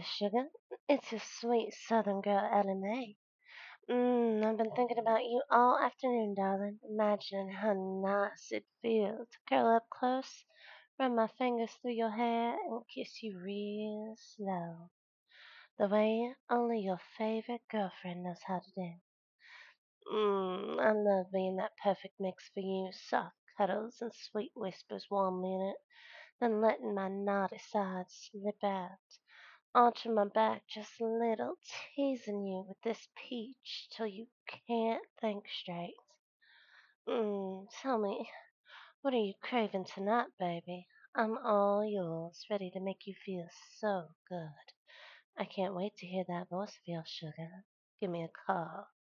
sugar. It's your sweet southern girl, Ellie Mae. I've been thinking about you all afternoon, darling, imagining how nice it'd feel to curl up close, run my fingers through your hair, and kiss you real slow, the way only your favorite girlfriend knows how to do. I love being that perfect mix for you, soft cuddles and sweet whispers 1 minute, then letting my naughty side slip out onto my back just a little, teasing you with this peach till you can't think straight. Tell me, what are you craving tonight, baby? I'm all yours, ready to make you feel so good. I can't wait to hear that voice of yours, sugar. Give me a call.